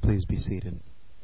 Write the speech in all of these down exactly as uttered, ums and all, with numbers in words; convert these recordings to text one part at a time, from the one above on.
Please be seated.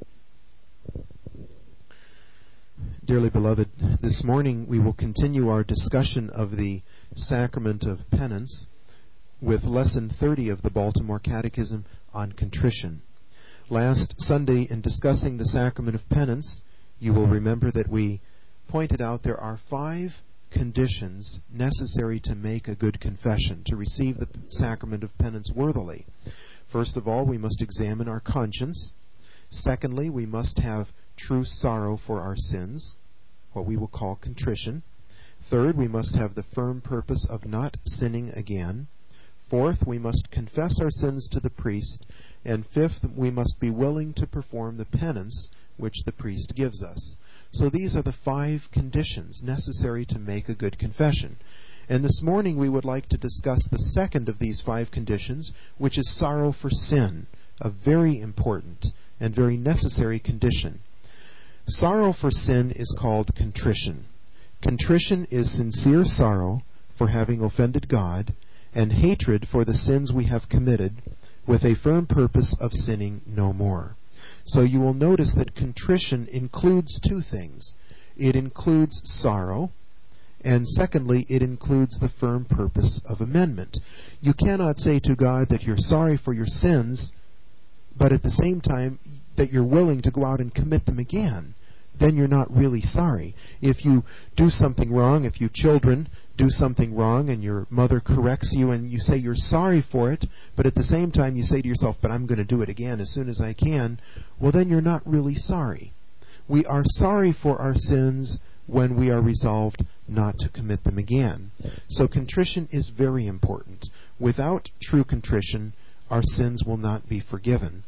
Dearly beloved, this morning we will continue our discussion of the sacrament of penance with lesson thirty of the Baltimore Catechism on contrition. Last Sunday, in discussing the sacrament of penance, you will remember that we pointed out there are five conditions necessary to make a good confession, to receive the sacrament of penance worthily. First of all, we must examine our conscience. Secondly, we must have true sorrow for our sins, what we will call contrition. Third, we must have the firm purpose of not sinning again. Fourth, we must confess our sins to the priest. And fifth, we must be willing to perform the penance which the priest gives us. So these are the five conditions necessary to make a good confession. And this morning we would like to discuss the second of these five conditions, which is sorrow for sin, a very important and very necessary condition. Sorrow for sin is called contrition. Contrition is sincere sorrow for having offended God and hatred for the sins we have committed, with a firm purpose of sinning no more. So you will notice that contrition includes two things. It includes sorrow, and secondly, it includes the firm purpose of amendment. You cannot say to God that you're sorry for your sins, but at the same time that you're willing to go out and commit them again. Then you're not really sorry. If you do something wrong, if you children do something wrong and your mother corrects you and you say you're sorry for it, but at the same time you say to yourself, but I'm going to do it again as soon as I can, well then you're not really sorry. We are sorry for our sins when we are resolved not to commit them again. So contrition is very important. Without true contrition, our sins will not be forgiven.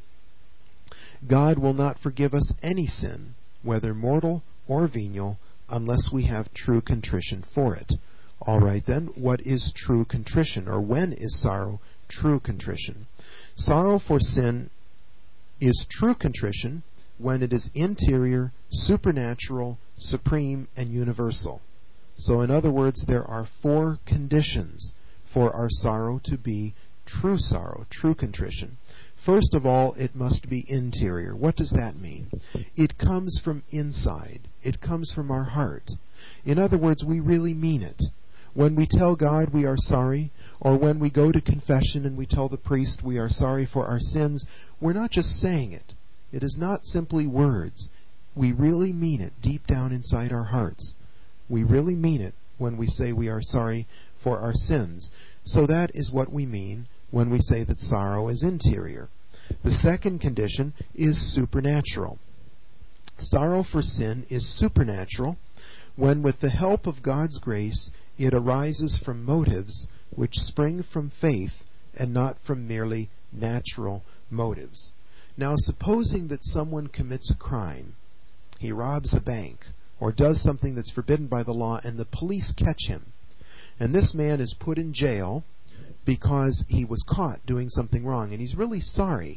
God will not forgive us any sin, whether mortal or venial, unless we have true contrition for it. All right then, what is true contrition, or when is sorrow true contrition? Sorrow for sin is true contrition when it is interior, supernatural, supreme, and universal. So in other words, there are four conditions for our sorrow to be true sorrow, true contrition. First of all, it must be interior. What does that mean? It comes from inside. It comes from our heart. In other words, we really mean it. When we tell God we are sorry, or when we go to confession and we tell the priest we are sorry for our sins, we're not just saying it. It is not simply words. We really mean it deep down inside our hearts. We really mean it when we say we are sorry for our sins. So that is what we mean when we say that sorrow is interior. The second condition is supernatural. Sorrow for sin is supernatural when, with the help of God's grace, it arises from motives which spring from faith and not from merely natural motives. Now, supposing that someone commits a crime, he robs a bank, or does something that's forbidden by the law, and the police catch him, and this man is put in jail because he was caught doing something wrong, and he's really sorry.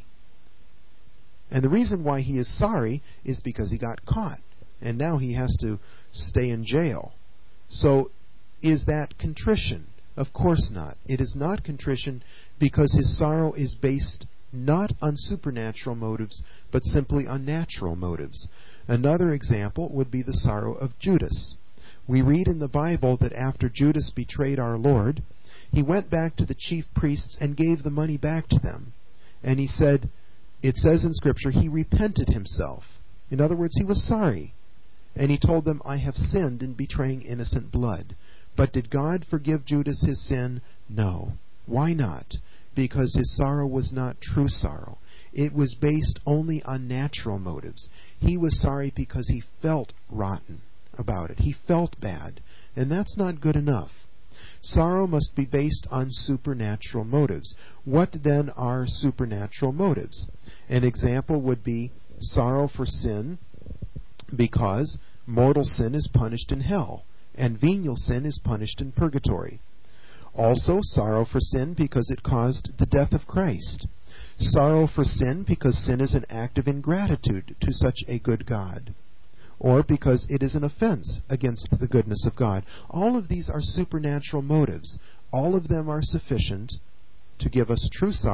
And the reason why he is sorry is because he got caught, and now he has to stay in jail. So, is that contrition? Of course not. It is not contrition because his sorrow is based not on supernatural motives, but simply on natural motives. Another example would be the sorrow of Judas. We read in the Bible that after Judas betrayed our Lord, he went back to the chief priests and gave the money back to them. And he said, it says in Scripture, he repented himself. In other words, he was sorry. And he told them, I have sinned in betraying innocent blood. But did God forgive Judas his sin? No. Why not? Because his sorrow was not true sorrow. It was based only on natural motives. He was sorry because he felt rotten about it. He felt bad. And that's not good enough. Sorrow must be based on supernatural motives. What then are supernatural motives? An example would be sorrow for sin because mortal sin is punished in hell, and venial sin is punished in purgatory. Also, sorrow for sin because it caused the death of Christ. Sorrow for sin because sin is an act of ingratitude to such a good God, or because it is an offense against the goodness of God. All of these are supernatural motives. All of them are sufficient to give us true sorrow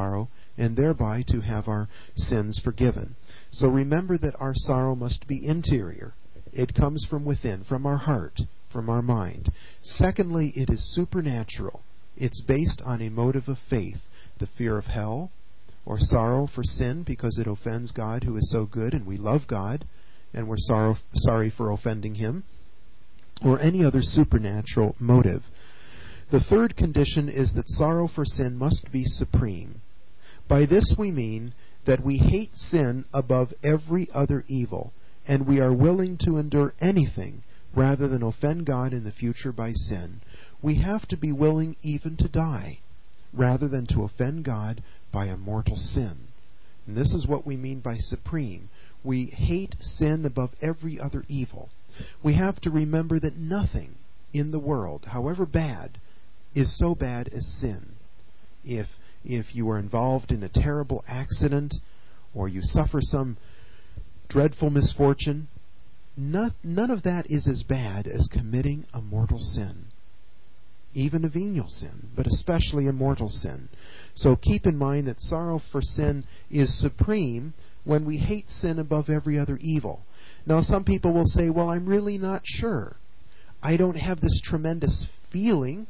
and thereby to have our sins forgiven. So remember that our sorrow must be interior. It comes from within, from our heart, from our mind. Secondly, it is supernatural. It's based on a motive of faith, the fear of hell, or sorrow for sin because it offends God who is so good, and we love God, and we're sorrow, sorry for offending Him, or any other supernatural motive. The third condition is that sorrow for sin must be supreme. By this we mean that we hate sin above every other evil, and we are willing to endure anything rather than offend God in the future by sin. We have to be willing even to die rather than to offend God by a mortal sin. And this is what we mean by supreme. We hate sin above every other evil. We have to remember that nothing in the world, however bad, is so bad as sin. If if you are involved in a terrible accident or you suffer some dreadful misfortune, not, none of that is as bad as committing a mortal sin. Even a venial sin, but especially a mortal sin. So keep in mind that sorrow for sin is supreme when we hate sin above every other evil. Now some people will say, well, I'm really not sure. I don't have this tremendous feeling.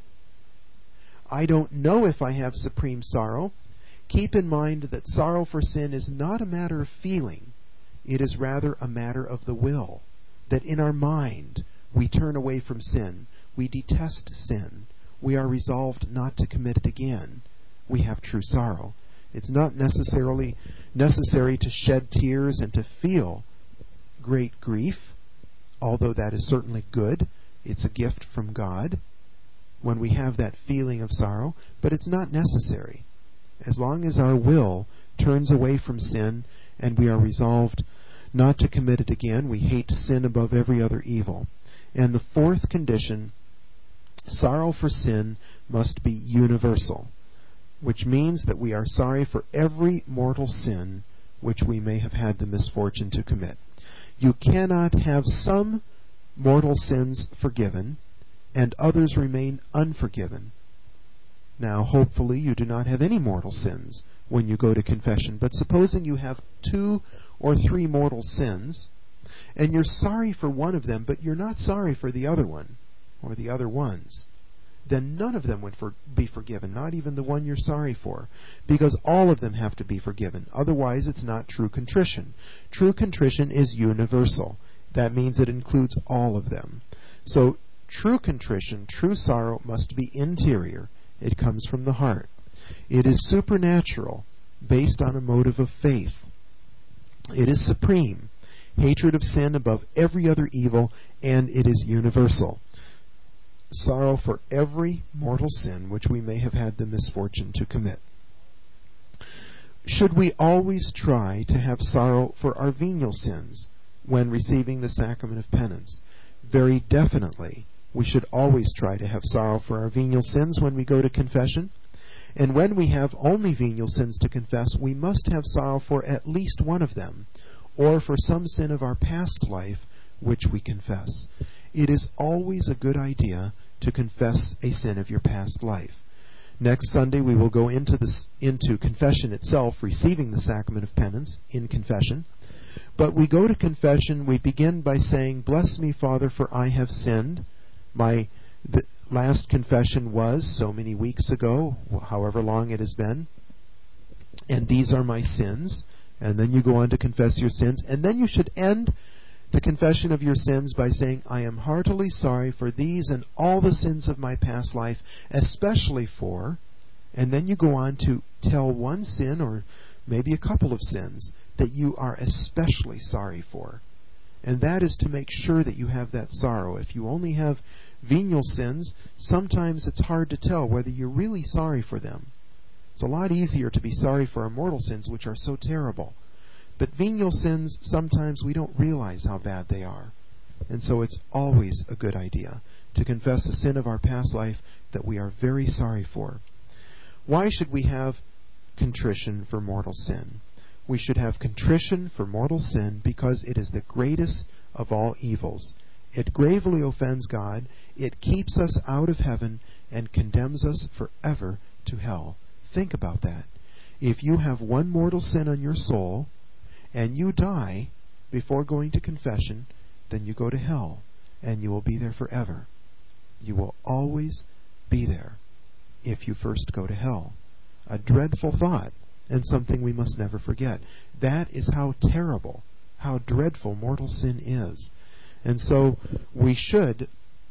I don't know if I have supreme sorrow. Keep in mind that sorrow for sin is not a matter of feeling. It is rather a matter of the will. That in our mind we turn away from sin. We detest sin. We are resolved not to commit it again. We have true sorrow. It's not necessarily necessary to shed tears and to feel great grief, although that is certainly good. It's a gift from God when we have that feeling of sorrow, but it's not necessary. As long as our will turns away from sin and we are resolved not to commit it again, we hate sin above every other evil. And the fourth condition, sorrow for sin must be universal, which means that we are sorry for every mortal sin which we may have had the misfortune to commit. You cannot have some mortal sins forgiven and others remain unforgiven. Now, hopefully you do not have any mortal sins when you go to confession, but supposing you have two or three mortal sins, and you're sorry for one of them, but you're not sorry for the other one, or the other ones, then none of them would for, be forgiven, not even the one you're sorry for, because all of them have to be forgiven. Otherwise, it's not true contrition. True contrition is universal. That means it includes all of them. So, true contrition, true sorrow must be interior. It comes from the heart. It is supernatural, based on a motive of faith. It is supreme, hatred of sin above every other evil, and it is universal. Sorrow for every mortal sin which we may have had the misfortune to commit. Should we always try to have sorrow for our venial sins when receiving the sacrament of penance? Very definitely. We should always try to have sorrow for our venial sins when we go to confession. And when we have only venial sins to confess, we must have sorrow for at least one of them, or for some sin of our past life which we confess. It is always a good idea to confess a sin of your past life. Next Sunday we will go into this, into confession itself, receiving the sacrament of penance in confession. But we go to confession, we begin by saying, "Bless me, Father, for I have sinned." My the last confession was so many weeks ago, however long it has been, and these are my sins. And then you go on to confess your sins, and then you should end the confession of your sins by saying, "I am heartily sorry for these and all the sins of my past life, especially for," and then you go on to tell one sin or maybe a couple of sins that you are especially sorry for. And that is to make sure that you have that sorrow. If you only have venial sins, sometimes it's hard to tell whether you're really sorry for them. It's a lot easier to be sorry for our mortal sins, which are so terrible. But venial sins, sometimes we don't realize how bad they are. And so it's always a good idea to confess a sin of our past life that we are very sorry for. Why should we have contrition for mortal sin? We should have contrition for mortal sin because it is the greatest of all evils. It gravely offends God, it keeps us out of heaven, and condemns us forever to hell. Think about that. If you have one mortal sin on your soul, and you die before going to confession, then you go to hell, and you will be there forever. You will always be there if you first go to hell. A dreadful thought, and something we must never forget. That is how terrible, how dreadful mortal sin is. And so we should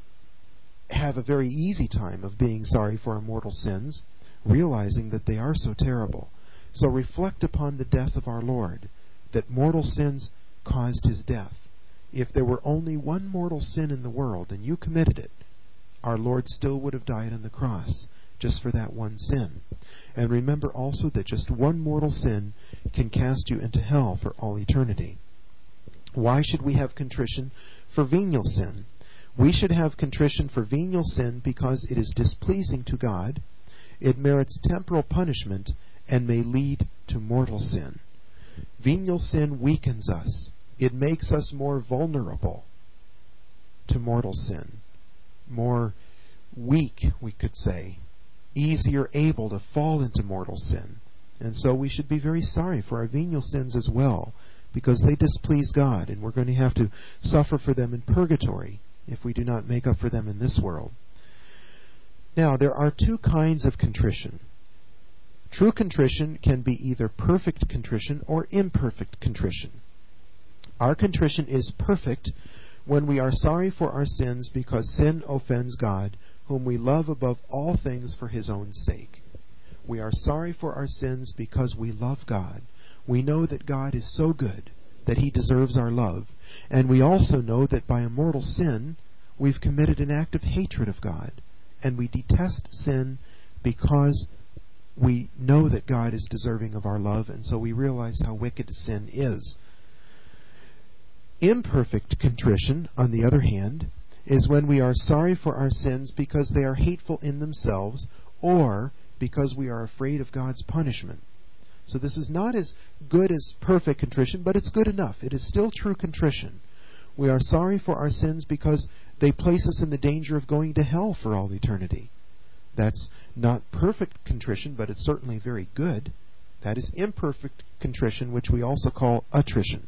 have a very easy time of being sorry for our mortal sins, realizing that they are so terrible. So reflect upon the death of our Lord, that mortal sins caused his death. If there were only one mortal sin in the world and you committed it, our Lord still would have died on the cross just for that one sin. And remember also that just one mortal sin can cast you into hell for all eternity. Why should we have contrition for venial sin? We should have contrition for venial sin because it is displeasing to God, it merits temporal punishment, and may lead to mortal sin. Venial sin weakens us. It makes us more vulnerable to mortal sin, more weak, we could say, easier able to fall into mortal sin. And so we should be very sorry for our venial sins as well, because they displease God, and we're going to have to suffer for them in purgatory if we do not make up for them in this world. Now, there are two kinds of contrition. True contrition can be either perfect contrition or imperfect contrition. Our contrition is perfect when we are sorry for our sins because sin offends God, whom we love above all things for his own sake. We are sorry for our sins because we love God. We know that God is so good that he deserves our love, and we also know that by a mortal sin we've committed an act of hatred of God, and we detest sin because we know that God is deserving of our love, and so we realize how wicked sin is. Imperfect contrition, on the other hand, is when we are sorry for our sins because they are hateful in themselves, or because we are afraid of God's punishment. So this is not as good as perfect contrition, but it's good enough. It is still true contrition. We are sorry for our sins because they place us in the danger of going to hell for all eternity. That's not perfect contrition, but it's certainly very good. That is imperfect contrition, which we also call attrition.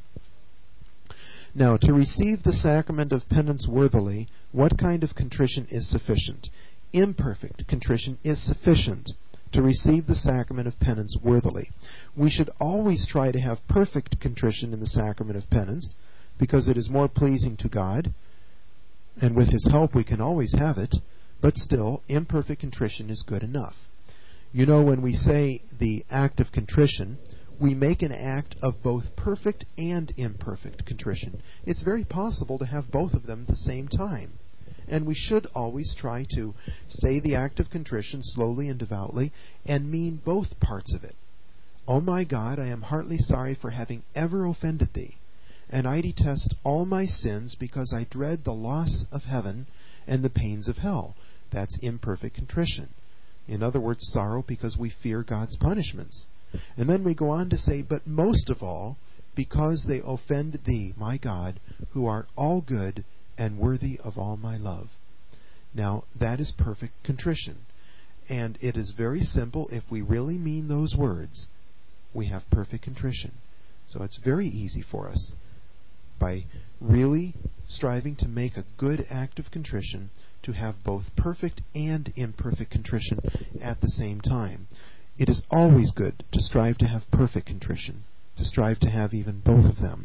Now, to receive the sacrament of penance worthily, what kind of contrition is sufficient? Imperfect contrition is sufficient to receive the sacrament of penance worthily. We should always try to have perfect contrition in the sacrament of penance, because it is more pleasing to God, and with his help we can always have it, but still, imperfect contrition is good enough. You know, when we say the act of contrition, we make an act of both perfect and imperfect contrition. It's very possible to have both of them at the same time. And we should always try to say the act of contrition slowly and devoutly and mean both parts of it. O my God, I am heartily sorry for having ever offended thee, and I detest all my sins because I dread the loss of heaven and the pains of hell. That's imperfect contrition. In other words, sorrow because we fear God's punishments. And then we go on to say, but most of all, because they offend thee, my God, who art all good and worthy of all my love. Now, that is perfect contrition. And it is very simple. If we really mean those words, we have perfect contrition. So it's very easy for us, by really striving to make a good act of contrition, to have both perfect and imperfect contrition at the same time. It is always good to strive to have perfect contrition, to strive to have even both of them.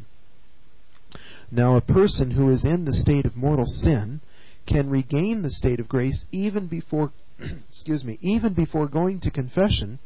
Now, a person who is in the state of mortal sin can regain the state of grace even before, excuse me, even before going to confession,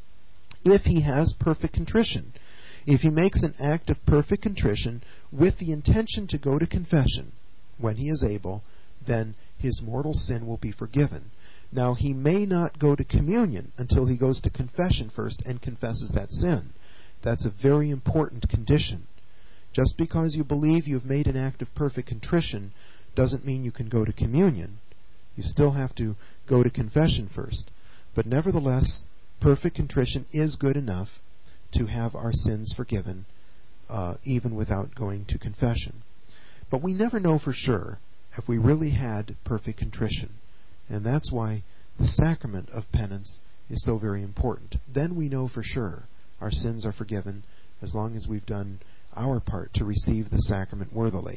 if he has perfect contrition. If he makes an act of perfect contrition with the intention to go to confession when he is able, then his mortal sin will be forgiven. Now, he may not go to communion until he goes to confession first and confesses that sin. That's a very important condition. Just because you believe you've made an act of perfect contrition doesn't mean you can go to communion. You still have to go to confession first. But nevertheless, perfect contrition is good enough to have our sins forgiven, uh, even without going to confession. But we never know for sure if we really had perfect contrition. And that's why the sacrament of penance is so very important. Then we know for sure our sins are forgiven as long as we've done our part to receive the sacrament worthily.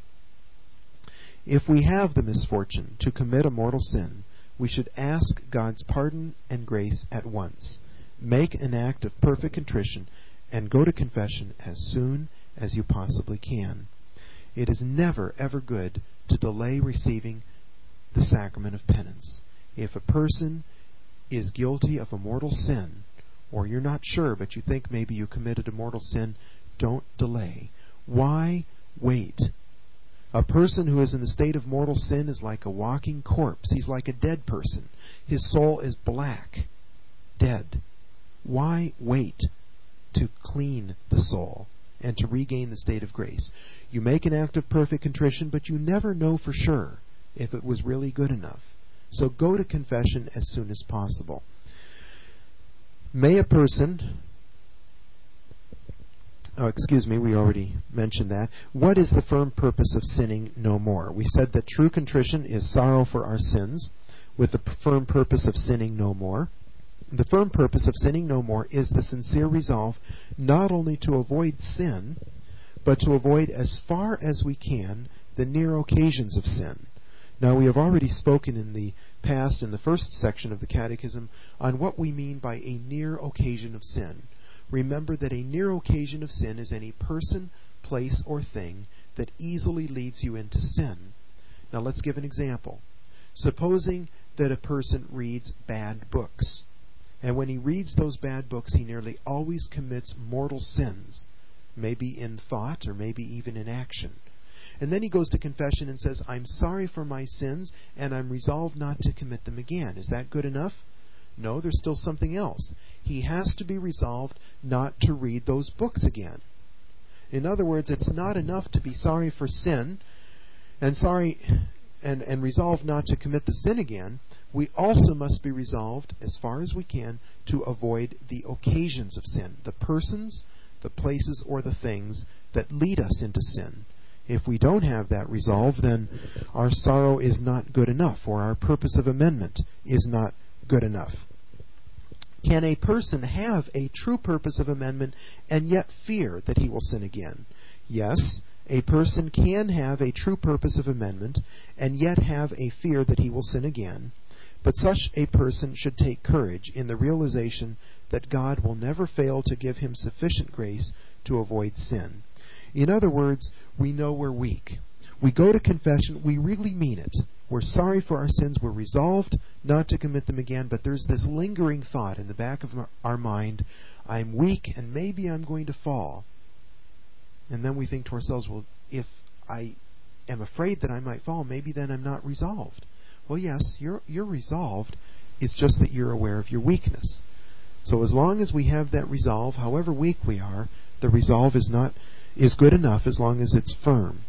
If we have the misfortune to commit a mortal sin, we should ask God's pardon and grace at once. Make an act of perfect contrition and go to confession as soon as you possibly can. It is never, ever good to delay receiving the sacrament of penance. If a person is guilty of a mortal sin, or you're not sure, but you think maybe you committed a mortal sin, don't delay. Why wait? A person who is in the state of mortal sin is like a walking corpse. He's like a dead person. His soul is black, dead. Why wait to clean the soul and to regain the state of grace? You make an act of perfect contrition, but you never know for sure if it was really good enough. So go to confession as soon as possible. May a person... Oh, excuse me, we already mentioned that. What is the firm purpose of sinning no more? We said that true contrition is sorrow for our sins, with the firm purpose of sinning no more. The firm purpose of sinning no more is the sincere resolve not only to avoid sin, but to avoid as far as we can the near occasions of sin. Now, we have already spoken in the past, in the first section of the Catechism, on what we mean by a near occasion of sin. Remember that a near occasion of sin is any person, place, or thing that easily leads you into sin. Now, let's give an example. Supposing that a person reads bad books, and when he reads those bad books, he nearly always commits mortal sins, maybe in thought or maybe even in action. And then he goes to confession and says, I'm sorry for my sins, and I'm resolved not to commit them again. Is that good enough? No, there's still something else. He has to be resolved not to read those books again. In other words, it's not enough to be sorry for sin and sorry and, and resolve not to commit the sin again. We also must be resolved, as far as we can, to avoid the occasions of sin, the persons, the places, or the things that lead us into sin. If we don't have that resolve, then our sorrow is not good enough, or our purpose of amendment is not good enough. Can a person have a true purpose of amendment and yet fear that he will sin again? Yes, a person can have a true purpose of amendment and yet have a fear that he will sin again, but such a person should take courage in the realization that God will never fail to give him sufficient grace to avoid sin. In other words, we know we're weak. We go to confession, we really mean it. We're sorry for our sins, we're resolved not to commit them again, but there's this lingering thought in the back of our mind, I'm weak and maybe I'm going to fall. And then we think to ourselves, well, if I am afraid that I might fall, maybe then I'm not resolved. Well, yes, you're you're resolved, it's just that you're aware of your weakness. So as long as we have that resolve, however weak we are, the resolve is not is good enough as long as it's firm.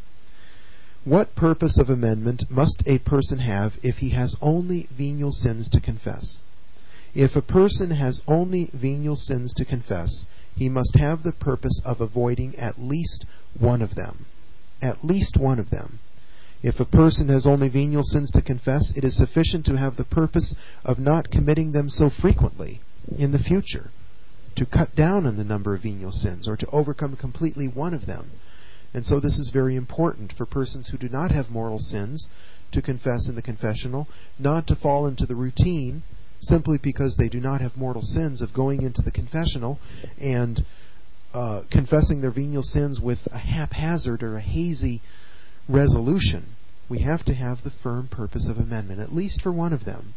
What purpose of amendment must a person have if he has only venial sins to confess? If a person has only venial sins to confess, he must have the purpose of avoiding at least one of them. At least one of them. If a person has only venial sins to confess, it is sufficient to have the purpose of not committing them so frequently in the future, to cut down on the number of venial sins, or to overcome completely one of them. And so this is very important for persons who do not have mortal sins to confess in the confessional, not to fall into the routine simply because they do not have mortal sins of going into the confessional and uh, confessing their venial sins with a haphazard or a hazy resolution. We have to have the firm purpose of amendment, at least for one of them.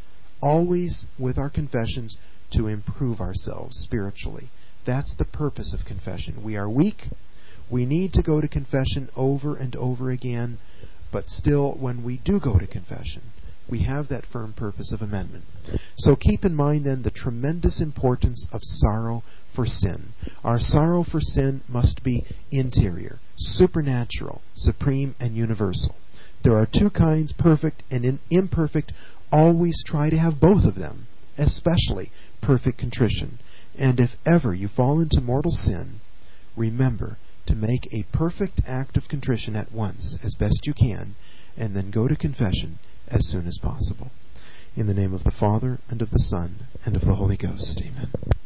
Always with our confessions to improve ourselves spiritually. That's the purpose of confession. We are weak. We need to go to confession over and over again, but still, when we do go to confession, we have that firm purpose of amendment. So keep in mind then the tremendous importance of sorrow for sin. Our sorrow for sin must be interior, supernatural, supreme, and universal. There are two kinds, perfect and in- imperfect. Always try to have both of them, especially perfect contrition. And if ever you fall into mortal sin, remember to make a perfect act of contrition at once, as best you can, and then go to confession as soon as possible. In the name of the Father, and of the Son, and of the Holy Ghost. Amen.